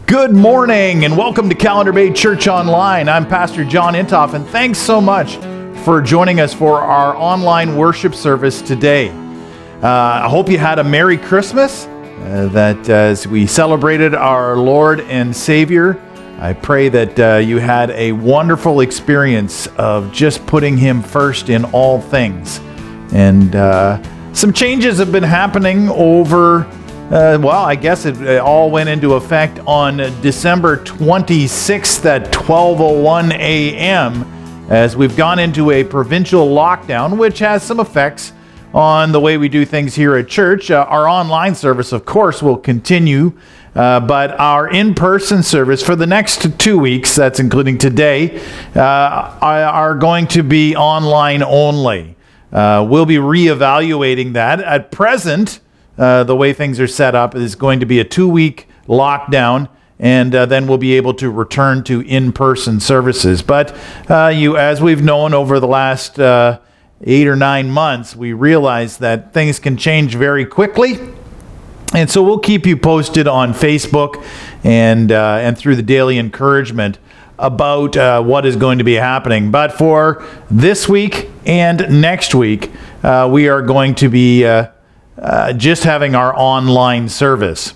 Good morning and welcome to Calendar Bay Church Online. I'm Pastor John Intoff, and thanks so much for joining us for our online worship service today. I hope you had a Merry Christmas, that as we celebrated our Lord and Savior, I pray that you had a wonderful experience of just putting Him first in all things. And some changes have been happening over I guess it all went into effect on December 26th at 12:01 a.m. as we've gone into a provincial lockdown, which has some effects on the way we do things here at church. Our online service, of course, will continue, but our in-person service for the next 2 weeks, that's including today, are going to be online only. We'll be reevaluating that. At present, the way things are set up is going to be a 2-week lockdown, and then we'll be able to return to in-person services. But as we've known over the last 8 or 9 months, we realize that things can change very quickly. And so we'll keep you posted on Facebook and through the daily encouragement about what is going to be happening. But for this week and next week, we are going to be just having our online service.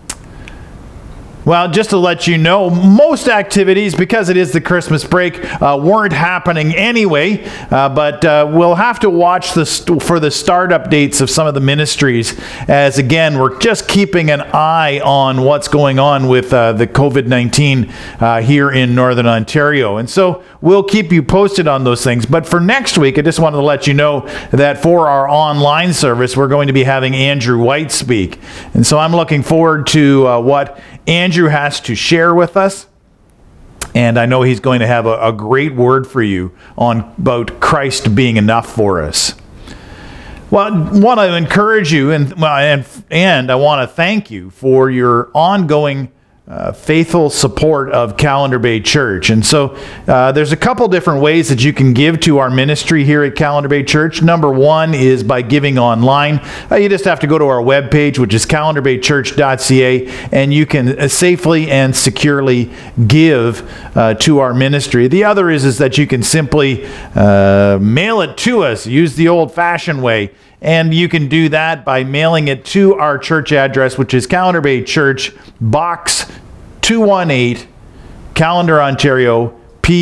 Well, just to let you know, most activities, because it is the Christmas break, weren't happening anyway, but we'll have to watch for the startup dates of some of the ministries, as again, we're just keeping an eye on what's going on with the COVID-19 here in Northern Ontario. And so we'll keep you posted on those things. But for next week, I just wanted to let you know that for our online service, we're going to be having Andrew White speak. And so I'm looking forward to what Andrew has to share with us, and I know he's going to have a great word for you about Christ being enough for us. Well, I want to encourage you, and I want to thank you for your ongoing faithful support of Calendar Bay Church. And so there's a couple different ways that you can give to our ministry here at Calendar Bay Church. Number one is by giving online. You just have to go to our webpage, which is calendarbaychurch.ca, and you can safely and securely give to our ministry. The other is that you can simply mail it to us, use the old-fashioned way. And you can do that by mailing it to our church address, which is Calendar Bay Church, Box 218, Callander, Ontario,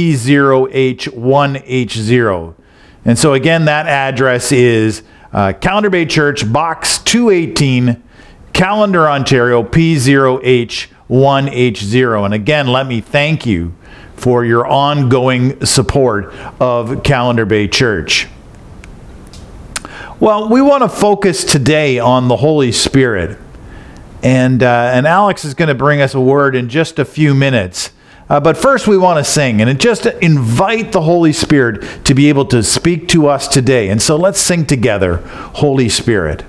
P0H1H0. And so again, that address is Calendar Bay Church, Box 218, Callander, Ontario, P0H1H0. And again, let me thank you for your ongoing support of Calendar Bay Church. Well, we want to focus today on the Holy Spirit. And Alex is going to bring us a word in just a few minutes. But first we want to sing and just invite the Holy Spirit to be able to speak to us today. And so let's sing together, Holy Spirit.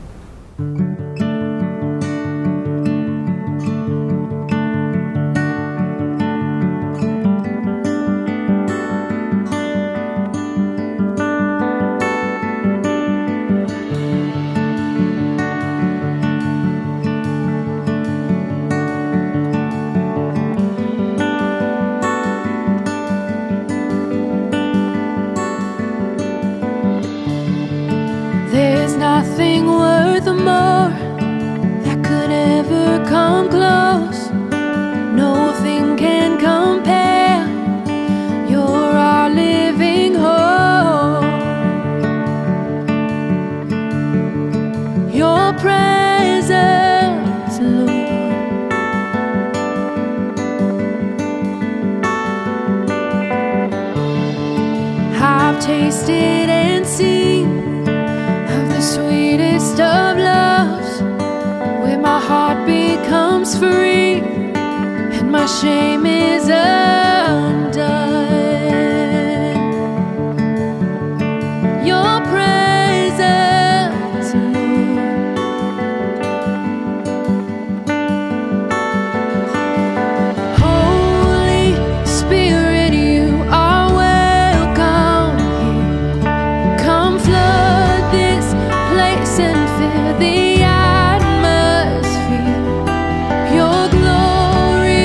Nothing worth more that could ever come close. Nothing can compare. You're our living hope. Your presence, Lord. I've tasted and seen sweetest of loves, where my heart becomes free and my shame is undone. Your presence, Lord. Holy Spirit, you are welcome here. Come flood this place and fill the atmosphere. Your glory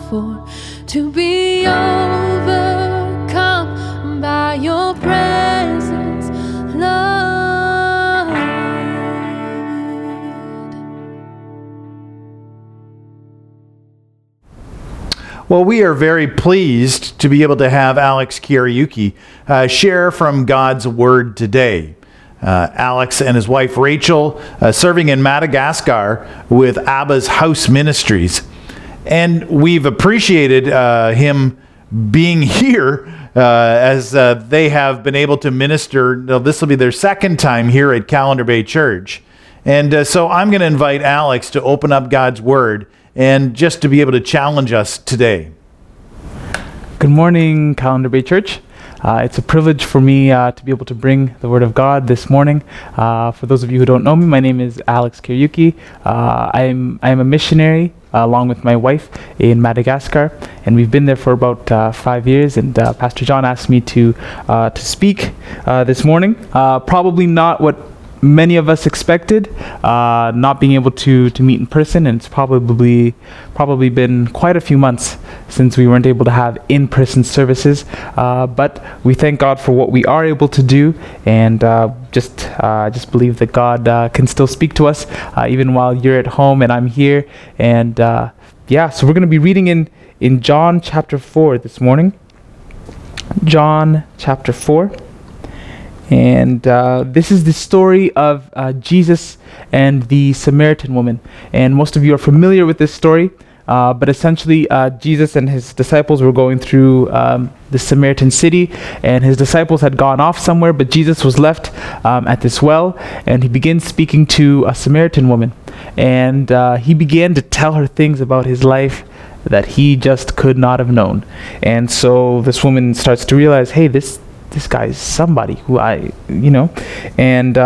for, to be overcome by your presence, Lord. Well, we are very pleased to be able to have Alex Kiariuki share from God's Word today. Alex and his wife Rachel serving in Madagascar with Abba's House Ministries. And we've appreciated him being here as they have been able to minister. This will be their second time here at Calendar Bay Church. And so I'm going to invite Alex to open up God's Word and just to be able to challenge us today. Good morning, Calendar Bay Church. It's a privilege for me to be able to bring the Word of God this morning. For those of you who don't know me, my name is Alex Kiariuki. I am a missionary along with my wife in Madagascar, and we've been there for about 5 years. And Pastor John asked me to speak this morning. Probably not what many of us expected, not being able to meet in person, and it's probably been quite a few months since we weren't able to have in-person services, but we thank God for what we are able to do, and just believe that God can still speak to us even while you're at home and I'm here. And so we're going to be reading in John chapter 4 this morning. John chapter 4. And this is the story of Jesus and the Samaritan woman. And most of you are familiar with this story, but essentially Jesus and his disciples were going through the Samaritan city, and his disciples had gone off somewhere, but Jesus was left at this well, and he begins speaking to a Samaritan woman. And he began to tell her things about his life that he just could not have known. And so this woman starts to realize, hey, this guy is somebody who and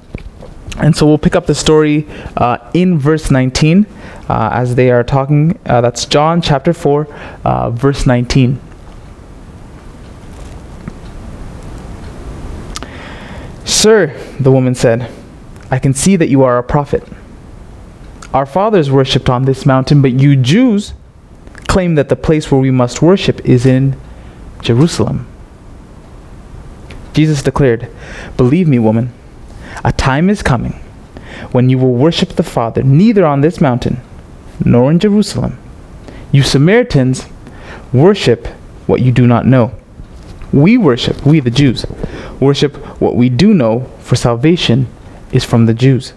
so we'll pick up the story in verse 19 as they are talking. That's John chapter 4, verse 19. "Sir," the woman said, "I can see that you are a prophet. Our fathers worshipped on this mountain, but you Jews claim that the place where we must worship is in Jerusalem." Jesus declared, "Believe me, woman, a time is coming when you will worship the Father neither on this mountain nor in Jerusalem. You Samaritans worship what you do not know. We the Jews, worship what we do know, for salvation is from the Jews.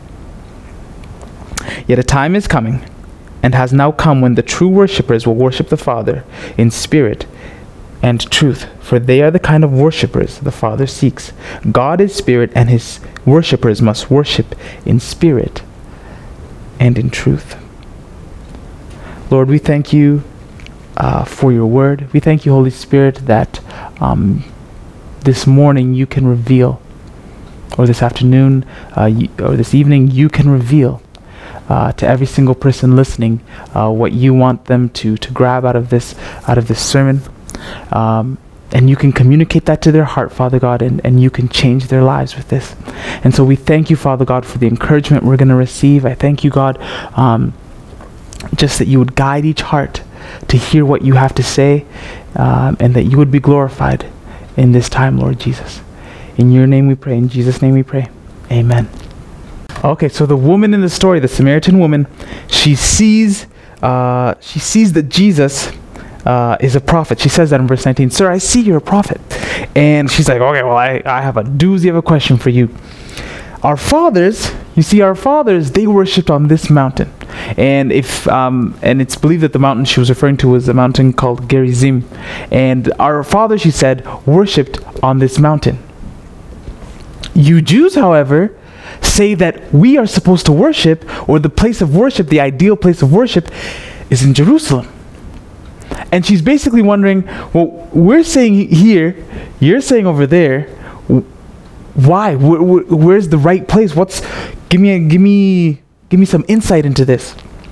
Yet a time is coming, and has now come, when the true worshippers will worship the Father in spirit and truth, for they are the kind of worshippers the Father seeks. God is spirit, and his worshippers must worship in spirit and in truth." Lord, we thank you for your word. We thank you, Holy Spirit, that this morning you can reveal, or this afternoon or this evening you can reveal to every single person listening what you want them to grab out of this sermon. And you can communicate that to their heart, Father God, and you can change their lives with this. And so we thank you, Father God, for the encouragement we're going to receive. I thank you, God, just that you would guide each heart to hear what you have to say, and that you would be glorified in this time, Lord Jesus. In your name we pray. In Jesus' name we pray. Amen. Okay, so the woman in the story, the Samaritan woman, she sees that Jesus is a prophet. She says that in verse 19, "Sir, I see you're a prophet." And she's like, okay, well, I have a doozy of a question for you. Our fathers, they worshipped on this mountain. And and it's believed that the mountain she was referring to was a mountain called Gerizim. And our fathers, she said, worshipped on this mountain. You Jews, however, say that we are supposed to worship, or the place of worship, the ideal place of worship, is in Jerusalem. And she's basically wondering, well, we're saying here, you're saying over there. Why? Where's the right place? Give me some insight into this.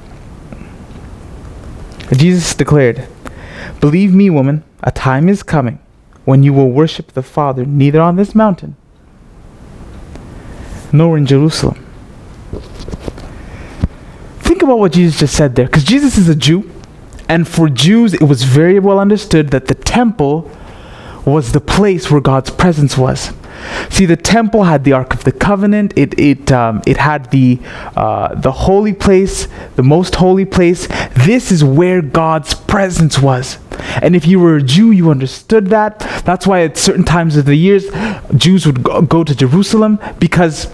Jesus declared, "Believe me, woman, a time is coming when you will worship the Father neither on this mountain nor in Jerusalem." Think about what Jesus just said there, because Jesus is a Jew, And for Jews, it was very well understood that the temple was the place where God's presence was. See, the temple had the Ark of the Covenant. It had the holy place, the most holy place. This is where God's presence was. And if you were a Jew, you understood that. That's why at certain times of the years, Jews would go to Jerusalem because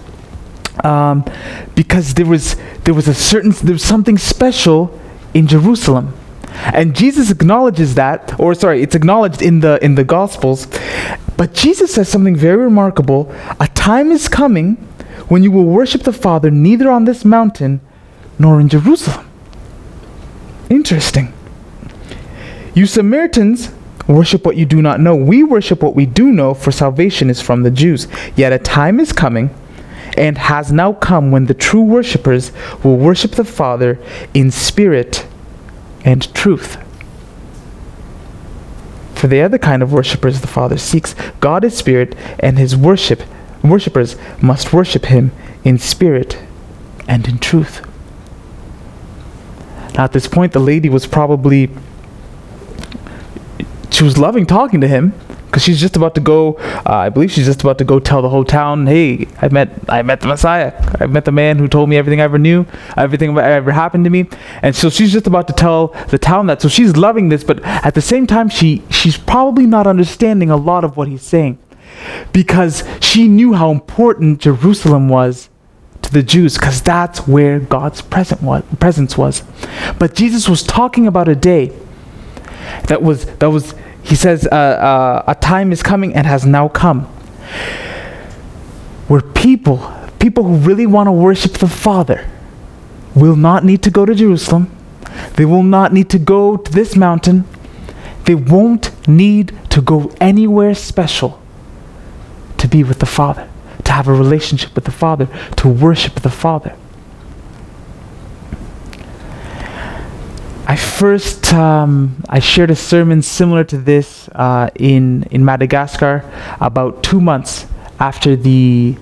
there was something special in Jerusalem. And Jesus acknowledges that, it's acknowledged in the Gospels. But Jesus says something very remarkable. A time is coming when you will worship the Father neither on this mountain nor in Jerusalem. Interesting. You Samaritans worship what you do not know. We worship what we do know, for salvation is from the Jews. Yet a time is coming and has now come when the true worshippers will worship the Father in spirit and truth. For they are the kind of worshippers the Father seeks. God is spirit, and his worshippers must worship him in spirit and in truth. Now at this point, the lady was she was loving talking to him, because she's just about to go, I believe she's just about to go tell the whole town, hey, I met the Messiah. I met the man who told me everything I ever knew, everything that ever happened to me. And so she's just about to tell the town that. So she's loving this, but at the same time, she's probably not understanding a lot of what he's saying, because she knew how important Jerusalem was to the Jews, because that's where God's presence was. But Jesus was talking about a day that was he says, a time is coming and has now come where people who really want to worship the Father will not need to go to Jerusalem. They will not need to go to this mountain. They won't need to go anywhere special to be with the Father, to have a relationship with the Father, to worship the Father. I shared a sermon similar to this in Madagascar about 2 months after the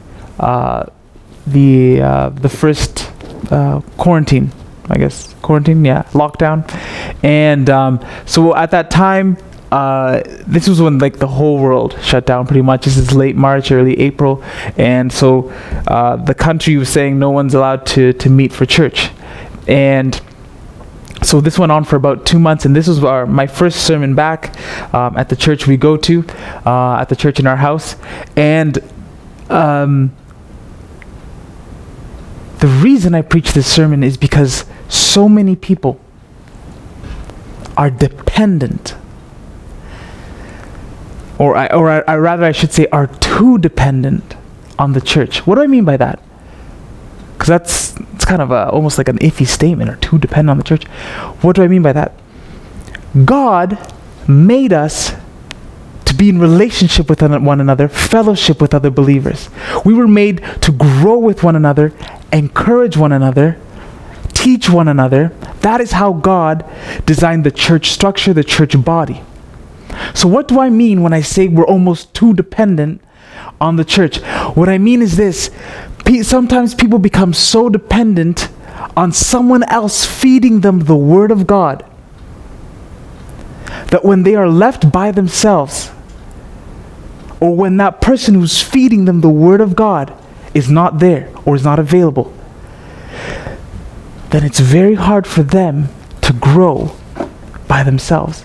first quarantine, lockdown. And so at that time, this was when the whole world shut down pretty much. This is late March, early April, and so the country was saying no one's allowed to meet for church. And so this went on for about 2 months, and this was my first sermon back at the church we go to, at the church in our house. And the reason I preach this sermon is because so many people are dependent, or I should say are too dependent on the church. What do I mean by that? Because it's kind of almost like an iffy statement, or too dependent on the church. What do I mean by that? God made us to be in relationship with one another, fellowship with other believers. We were made to grow with one another, encourage one another, teach one another. That is how God designed the church structure, the church body. So what do I mean when I say we're almost too dependent on the church? What I mean is this. Sometimes people become so dependent on someone else feeding them the Word of God that when they are left by themselves, or when that person who's feeding them the Word of God is not there or is not available, then it's very hard for them to grow by themselves.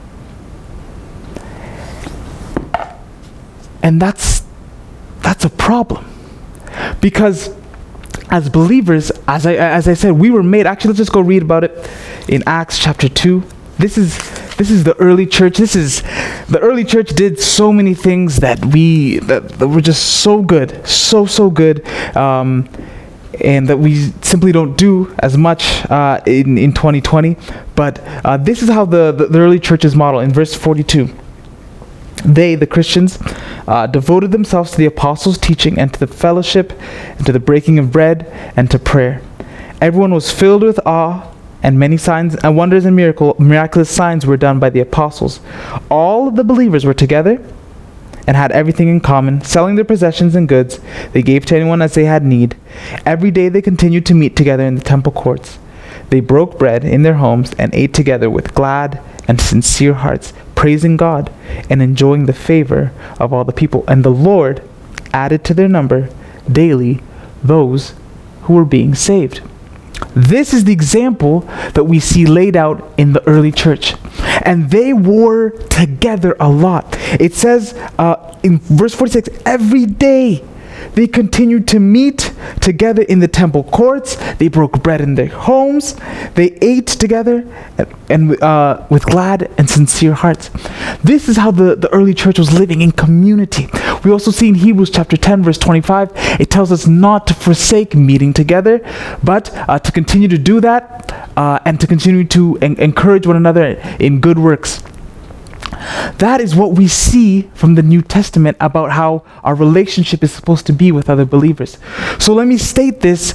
And that's a problem. Because as believers, as I said, we were made. Actually, let's just go read about it in Acts chapter 2. This is the early church. The early church did so many things that were just so good, so good, and that we simply don't do as much in 2020. But this is how the early church is modeled in verse 42. They, the Christians, devoted themselves to the apostles' teaching and to the fellowship and to the breaking of bread and to prayer. Everyone was filled with awe, and many signs and wonders and miraculous signs were done by the apostles. All the believers were together and had everything in common. Selling their possessions and goods, they gave to anyone as they had need. Every day they continued to meet together in the temple courts. they broke bread in their homes and ate together with glad and sincere hearts, praising God and enjoying the favor of all the people. And the Lord added to their number daily those who were being saved. This is the example that we see laid out in the early church. And they were together a lot. It says in verse 46, every day they continued to meet together in the temple courts. They broke bread in their homes. They ate together and with glad and sincere hearts. This is how the early church was living, in community. We also see in Hebrews chapter 10, verse 25, it tells us not to forsake meeting together, but to continue to do that and to continue to encourage one another in good works. That is what we see from the New Testament about how our relationship is supposed to be with other believers. So let me state this.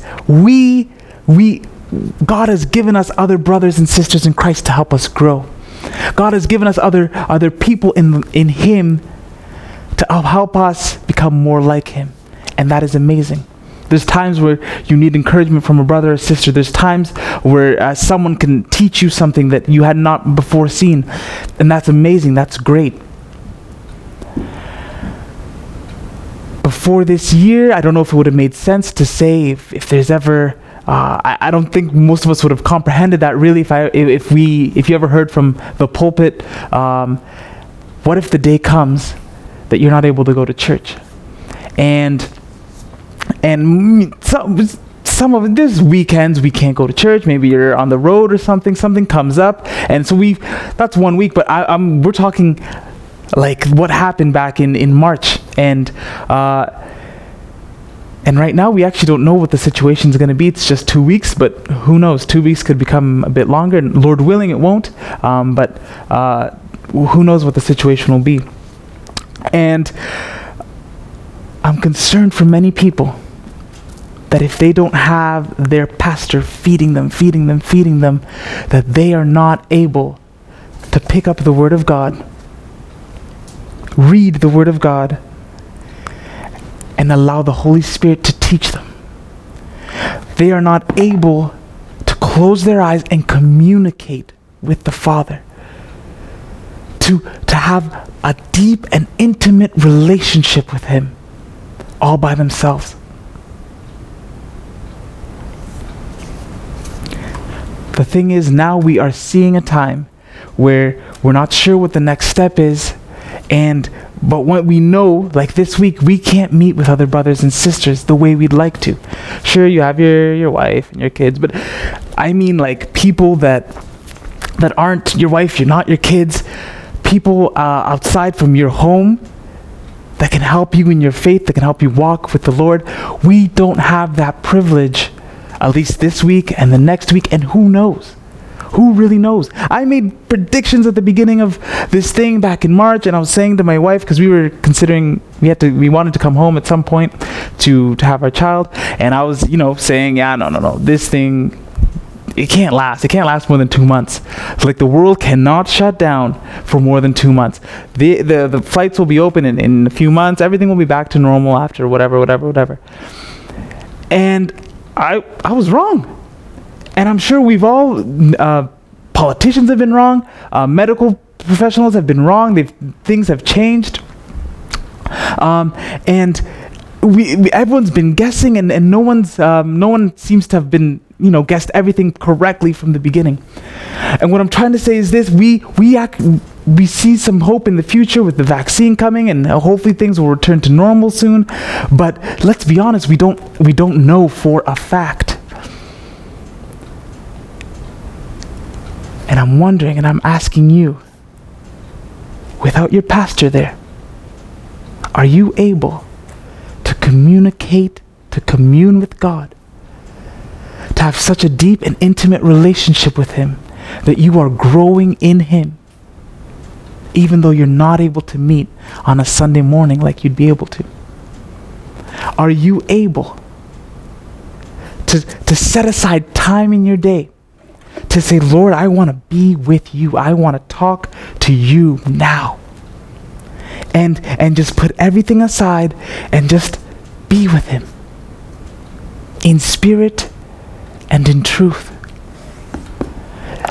God has given us other brothers and sisters in Christ to help us grow. God has given us other people in Him to help us become more like Him. And that is amazing. There's times where you need encouragement from a brother or sister. There's times where someone can teach you something that you had not before seen. And that's amazing. That's great. Before this year, I don't know if it would have made sense to say if there's ever... I don't think most of us would have comprehended that really if you ever heard from the pulpit, what if the day comes that you're not able to go to church? And some of it, there's weekends we can't go to church. Maybe you're on the road or something comes up, and so that's 1 week. But we're talking like what happened back in March, and right now we actually don't know what the situation is going to be. It's just 2 weeks, but who knows? 2 weeks could become a bit longer, and Lord willing, it won't. But who knows what the situation will be? And I'm concerned for many people that if they don't have their pastor feeding them, that they are not able to pick up the Word of God, read the Word of God, and allow the Holy Spirit to teach them. They are not able to close their eyes and communicate with the Father, to have a deep and intimate relationship with Him all by themselves. The thing is, now we are seeing a time where we're not sure what the next step is, but what we know, like this week, we can't meet with other brothers and sisters the way we'd like to. Sure, you have your wife and your kids, but I mean like people that aren't your wife, you're not your kids, people outside from your home that can help you in your faith, that can help you walk with the Lord. We don't have that privilege, at least this week and the next week, and who knows? Who really knows? I made predictions at the beginning of this thing back in March, and I was saying to my wife, because we were considering, we wanted to come home at some point to have our child, and I was, saying, no, this thing, it can't last. It can't last more than 2 months. Like the world cannot shut down for more than 2 months. The flights will be open in a few months. Everything will be back to normal after whatever. And I was wrong. And I'm sure we've all, politicians have been wrong, medical professionals have been wrong, things have changed. And everyone's been guessing, and no one seems to have been, guessed everything correctly from the beginning. And what I'm trying to say is this: we see some hope in the future with the vaccine coming, and hopefully things will return to normal soon. But let's be honest, we don't know for a fact. And I'm wondering, and I'm asking you, without your pastor there, are you able to communicate, to commune with God, to have such a deep and intimate relationship with Him that you are growing in Him, even though you're not able to meet on a Sunday morning like you'd be able to? Are you able to set aside time in your day to say, Lord, I want to be with you. I want to talk to you now. And just put everything aside and just be with Him in spirit and in truth.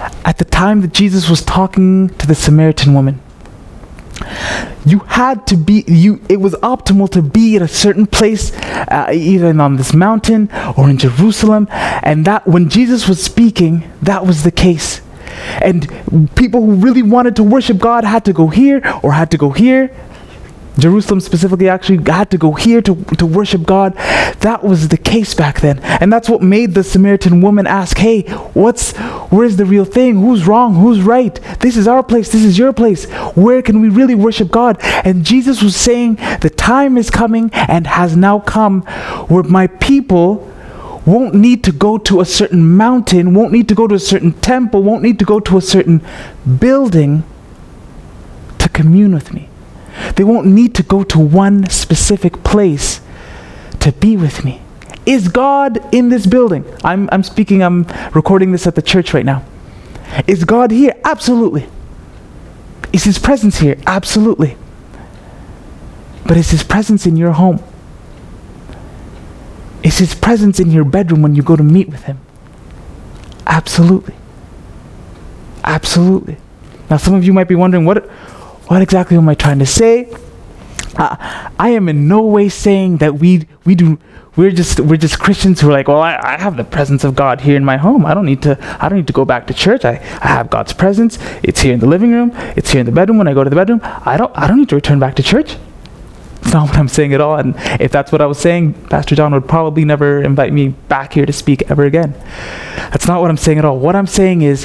at the time that Jesus was talking to the Samaritan woman, you had to be, it was optimal to be at a certain place, either on this mountain or in Jerusalem. And that when Jesus was speaking, that was the case. And people who really wanted to worship God had to go here or had to go here. Jerusalem specifically actually had to go here to worship God. That was the case back then. And that's what made the Samaritan woman ask, hey, where's the real thing? Who's wrong? Who's right? This is our place. This is your place. Where can we really worship God? And Jesus was saying, the time is coming and has now come where my people won't need to go to a certain mountain, won't need to go to a certain temple, won't need to go to a certain building to commune with me. They won't need to go to one specific place to be with me. Is God in this building? I'm recording this at the church right now. Is God here? Absolutely. Is His presence here? Absolutely. But is His presence in your home? Is His presence in your bedroom when you go to meet with Him? Absolutely. Absolutely. Now some of you might be wondering, what exactly am I trying to say? I am in no way saying that we're just Christians who are like, well, I have the presence of God here in my home. I don't need to go back to church. I have God's presence. It's here in the living room. It's here in the bedroom when I go to the bedroom. I don't need to return back to church. It's not what I'm saying at all. And if that's what I was saying, Pastor John would probably never invite me back here to speak ever again. That's not what I'm saying at all. What I'm saying is,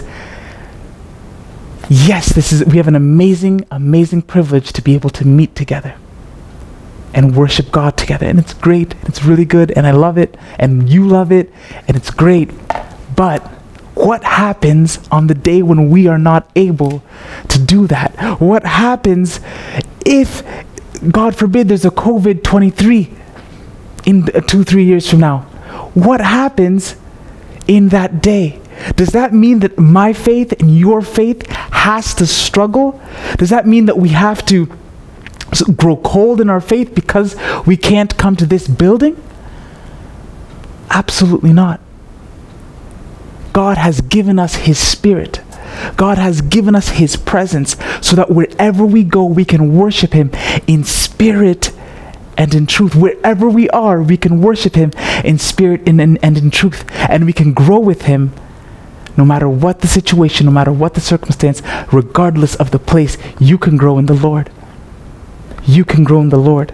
yes, we have an amazing privilege to be able to meet together and worship God together. And it's great. It's really good. And I love it. And you love it. And it's great. But what happens on the day when we are not able to do that? What happens if, God forbid, there's a COVID-23 in 2-3 years from now? What happens in that day? Does that mean that my faith and your faith has to struggle? Does that mean that we have to grow cold in our faith because we can't come to this building? Absolutely not. God has given us His Spirit. God has given us His presence so that wherever we go, we can worship Him in spirit and in truth. Wherever we are, we can worship Him in spirit and in truth. And we can grow with Him no matter what the situation, no matter what the circumstance, regardless of the place. You can grow in the Lord. You can grow in the Lord.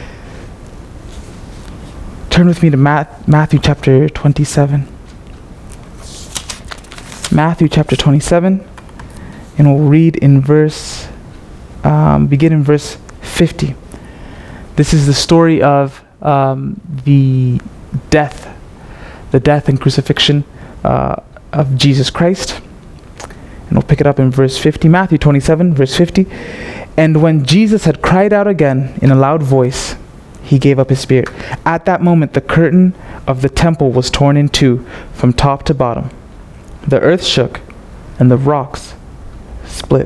Turn with me to Matthew chapter 27. Matthew chapter 27. And we'll read in begin in verse 50. This is the story of the death and crucifixion of Jesus Christ. And we'll pick it up in verse 50. Matthew 27, verse 50. And when Jesus had cried out again in a loud voice, He gave up His spirit. At that moment, the curtain of the temple was torn in two from top to bottom. The earth shook and the rocks split.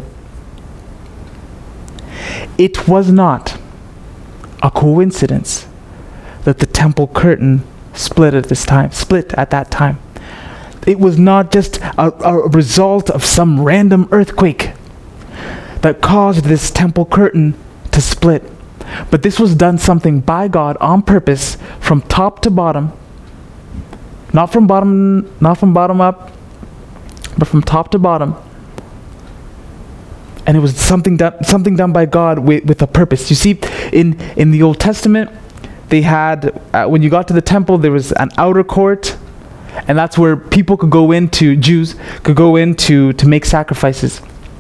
It was not a coincidence that the temple curtain split at that time. It was not just a result of some random earthquake that caused this temple curtain to split. But this was done something by God on purpose from top to bottom. Not from bottom up, but from top to bottom. And it was something done by God with a purpose. You see, in the Old Testament, they had, when you got to the temple, there was an outer court, and that's where people could go into, Jews could go into to make sacrifices.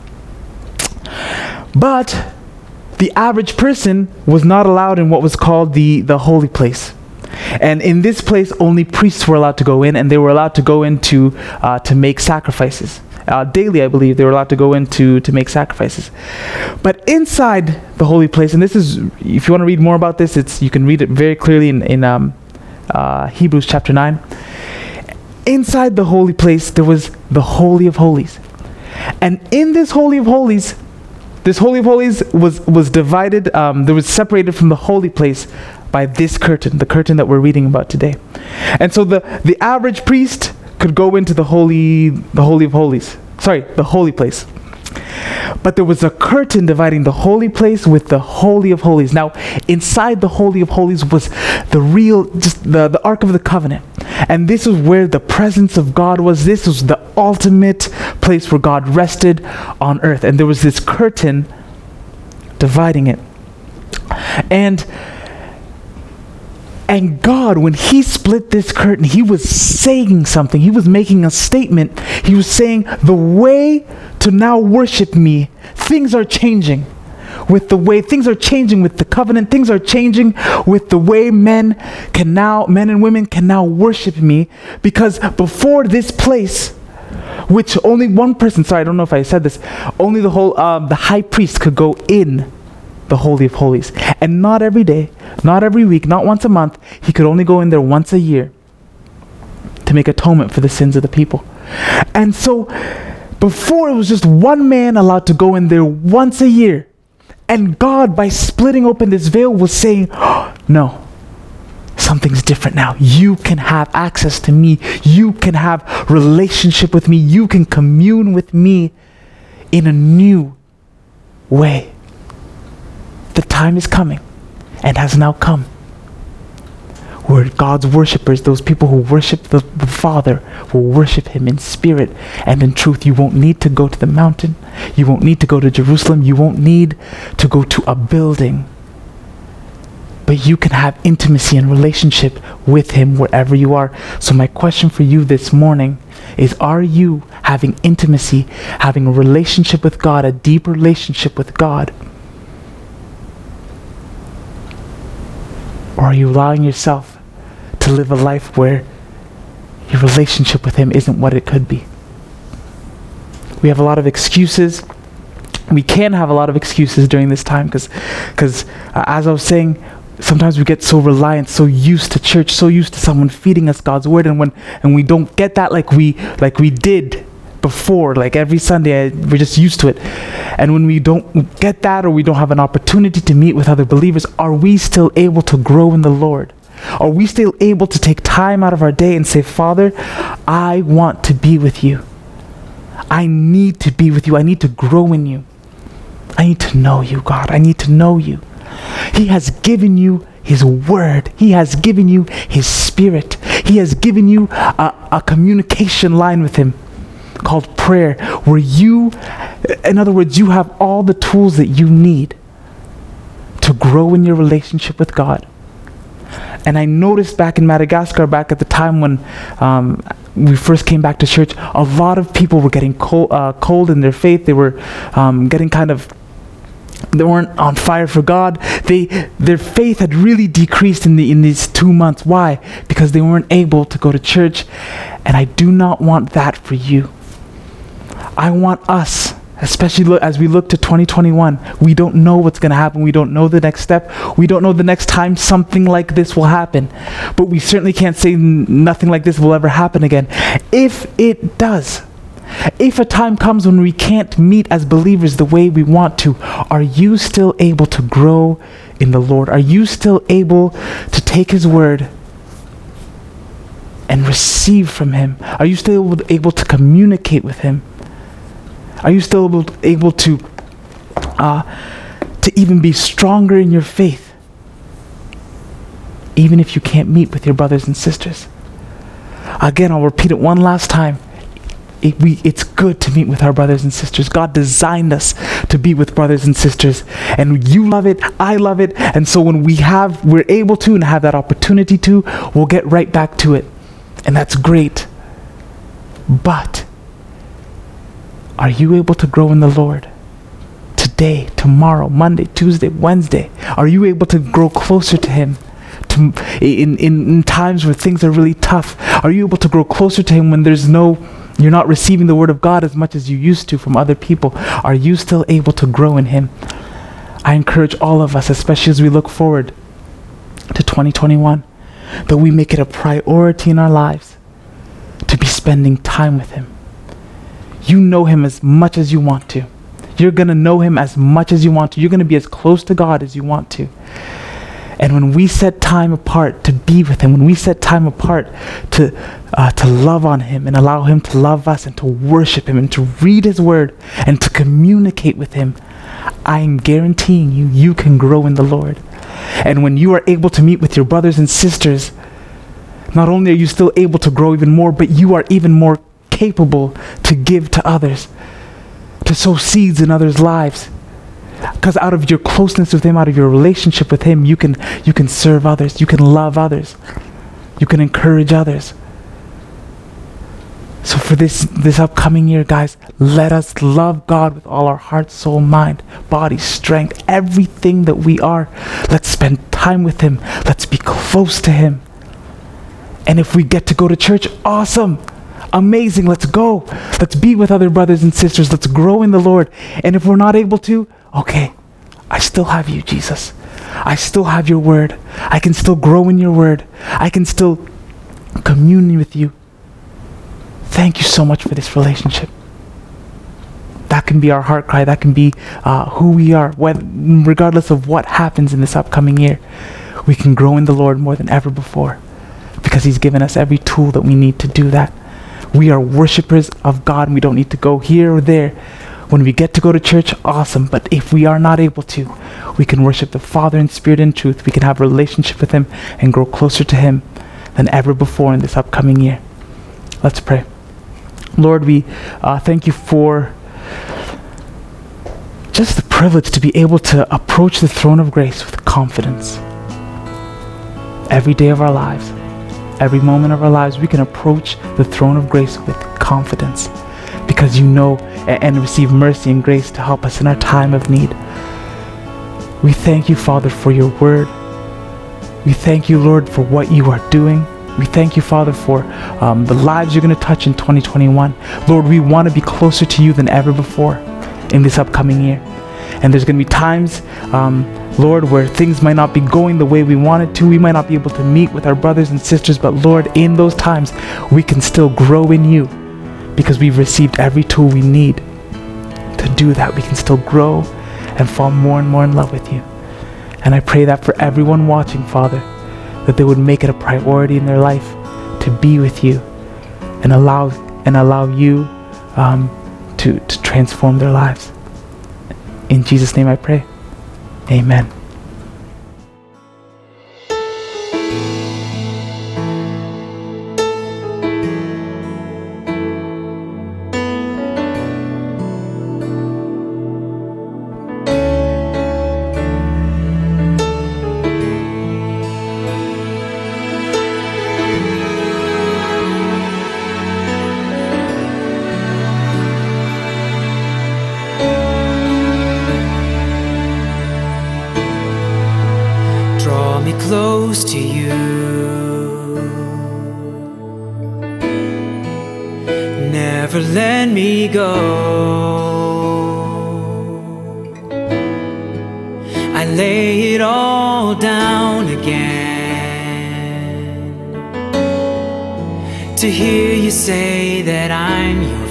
But the average person was not allowed in what was called the holy place. And in this place, only priests were allowed to go in, and they were allowed to go into to make sacrifices. Daily, I believe, they were allowed to go in to make sacrifices. But inside the holy place, and this is, if you want to read more about this, you can read it very clearly in Hebrews chapter 9. Inside the holy place, there was the Holy of Holies. And in this Holy of Holies was divided, there was separated from the holy place by this curtain, the curtain that we're reading about today. And so the average priest could go into the Holy of Holies. the holy place. But there was a curtain dividing the holy place with the Holy of Holies. Now, inside the Holy of Holies was the Ark of the Covenant. And this is where the presence of God was. This was the ultimate place where God rested on earth. And there was this curtain dividing it. And God, when he split this curtain, he was saying something. He was making a statement. He was saying, the way to now worship me, things are changing with the way, things are changing with the covenant, things are changing with the way men and women can now worship me. Because before this place, which only one person, I don't know if I said this, only the high priest could go in the Holy of Holies. And not every day, not every week, not once a month. He could only go in there once a year to make atonement for the sins of the people. And so before, it was just one man allowed to go in there once a year. And God, by splitting open this veil, was saying, oh, no, something's different now. You can have access to me. You can have relationship with me. You can commune with me in a new way. The time is coming and has now come where God's worshipers, those people who worship the Father, will worship him in spirit and in truth. You won't need to go to the mountain. You won't need to go to Jerusalem. You won't need to go to a building. But you can have intimacy and relationship with him wherever you are. So my question for you this morning is, are you having intimacy, having a relationship with God, a deep relationship with God? Or are you allowing yourself to live a life where your relationship with him isn't what it could be? We have a lot of excuses. We can have a lot of excuses during this time because as I was saying, sometimes we get so reliant, so used to church, so used to someone feeding us God's word, and we don't get that like we did before, like every Sunday, we're just used to it. And when we don't get that, or we don't have an opportunity to meet with other believers, are we still able to grow in the Lord? Are we still able to take time out of our day and say, Father, I want to be with you. I need to be with you. I need to grow in you. I need to know you, God. I need to know you. He has given you his word. He has given you his spirit. He has given you a communication line with him called prayer, where you, in other words, you have all the tools that you need to grow in your relationship with God. And I noticed back in Madagascar, back at the time when we first came back to church, a lot of people were getting cold in their faith. They were getting they weren't on fire for God. Their faith had really decreased in these 2 months. Why? Because they weren't able to go to church. And I do not want that for you. I want us, especially as we look to 2021, we don't know what's going to happen. We don't know the next step. We don't know the next time something like this will happen. But we certainly can't say nothing like this will ever happen again. If it does, if a time comes when we can't meet as believers the way we want to, are you still able to grow in the Lord? Are you still able to take his word and receive from him? Are you still able to communicate with him? Are you still able to even be stronger in your faith, even if you can't meet with your brothers and sisters? Again, I'll repeat it one last time. It's good to meet with our brothers and sisters. God designed us to be with brothers and sisters, and you love it, I love it, and so when we're able to and have that opportunity to, we'll get right back to it, and that's great. But are you able to grow in the Lord today, tomorrow, Monday, Tuesday, Wednesday? Are you able to grow closer to him in times where things are really tough? Are you able to grow closer to him when you're not receiving the word of God as much as you used to from other people? Are you still able to grow in him? I encourage all of us, especially as we look forward to 2021, that we make it a priority in our lives to be spending time with him. You know him as much as you want to. You're going to know him as much as you want to. You're going to be as close to God as you want to. And when we set time apart to be with him, when we set time apart to love on him and allow him to love us and to worship him and to read his word and to communicate with him, I am guaranteeing you can grow in the Lord. And when you are able to meet with your brothers and sisters, not only are you still able to grow even more, but you are even more capable to give to others, to sow seeds in others' lives. Because out of your closeness with him, out of your relationship with him, you can serve others, you can love others, you can encourage others. So for this upcoming year, guys, let us love God with all our heart, soul, mind, body, strength, everything that we are. Let's spend time with him. Let's be close to him. And if we get to go to church, awesome, amazing, let's go. Let's be with other brothers and sisters. Let's grow in the Lord. And if we're not able to, okay, I still have you, Jesus. I still have your word. I can still grow in your word. I can still commune with you. Thank you so much for this relationship. That can be our heart cry. That can be who we are. Regardless of what happens in this upcoming year, we can grow in the Lord more than ever before because he's given us every tool that we need to do that. We are worshipers of God and we don't need to go here or there. When we get to go to church, awesome. But if we are not able to, we can worship the Father in spirit and truth. We can have a relationship with him and grow closer to him than ever before in this upcoming year. Let's pray. Lord, we thank you for just the privilege to be able to approach the throne of grace with confidence. Every day of our lives, every moment of our lives, we can approach the throne of grace with confidence because you know and receive mercy and grace to help us in our time of need. We thank you, Father, for your word. We thank you, Lord, for what you are doing. We thank you, Father, for the lives you're going to touch in 2021. Lord, we want to be closer to you than ever before in this upcoming year. And there's going to be times, Lord, where things might not be going the way we wanted to. We might not be able to meet with our brothers and sisters. But Lord, in those times, we can still grow in you because we've received every tool we need to do that. We can still grow and fall more and more in love with you. And I pray that for everyone watching, Father, that they would make it a priority in their life to be with you and allow you to transform their lives. In Jesus' name I pray. Amen. Close to you, never let me go. I lay it all down again to hear you say that I'm your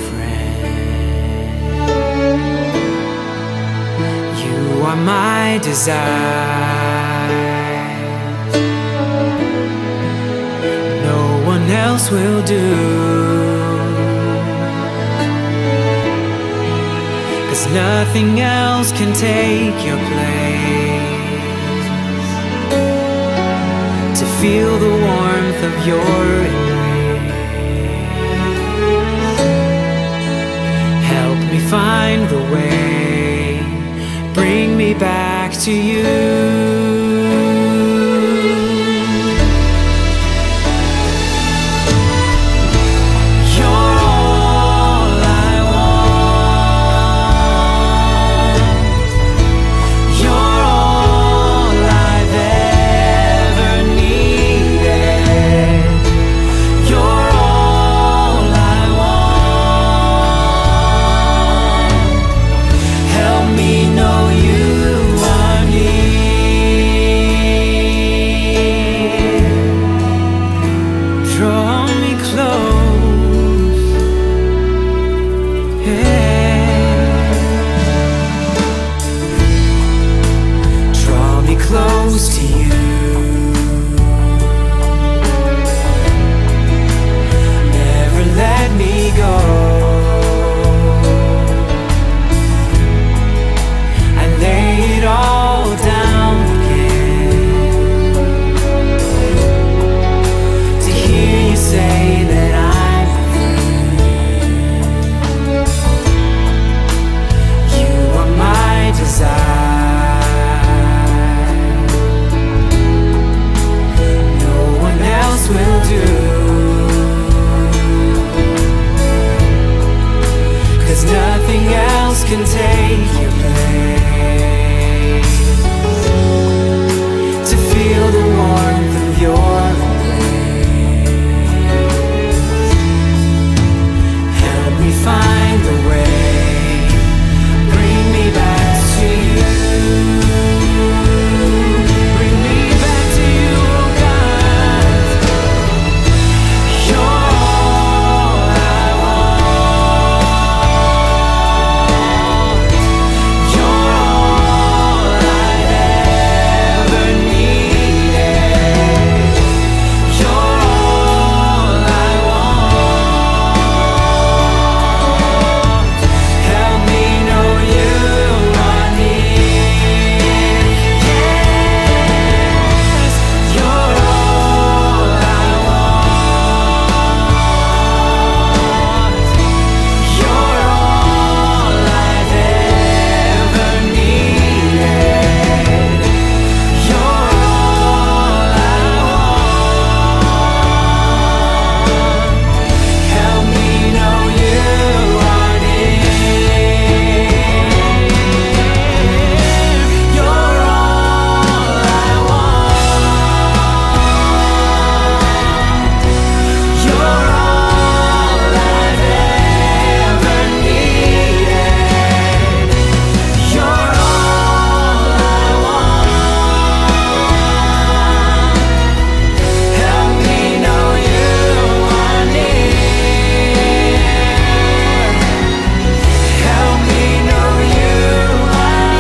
friend. You are my desire. Else will do, 'cause nothing else can take your place. To feel the warmth of your embrace, help me find the way, bring me back to you. Know you are near. 'cause nothing else can take your place. To feel the warmth of your embrace. Help me find the way, bring me back to you. Bring me back to you, oh God. You're all I want. You're all I've ever needed. You're all I want. Help me know you are near. Yes, you're all I want. You're all I've ever needed. You're all I want. Help me know you are near. You're all I want. You're all I've ever needed. You're all I want. Help me know you are near. Help me know you are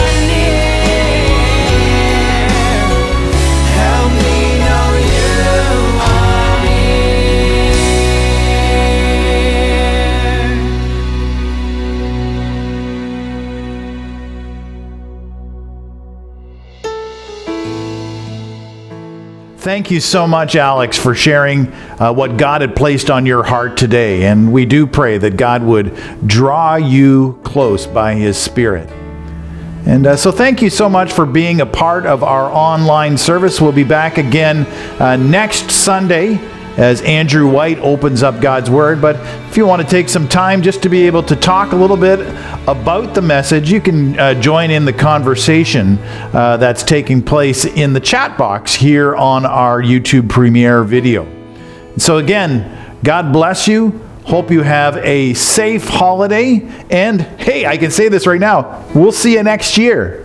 near. Help me know you are Thank you so much, Alex, for sharing what God had placed on your heart today. And we do pray that God would draw you close by His Spirit. And so thank you so much for being a part of our online service. We'll be back again next Sunday as Andrew White opens up God's Word. But if you want to take some time just to be able to talk a little bit about the message, you can join in the conversation that's taking place in the chat box here on our YouTube premiere video. So again, God bless you. Hope you have a safe holiday. And hey, I can say this right now, we'll see you next year.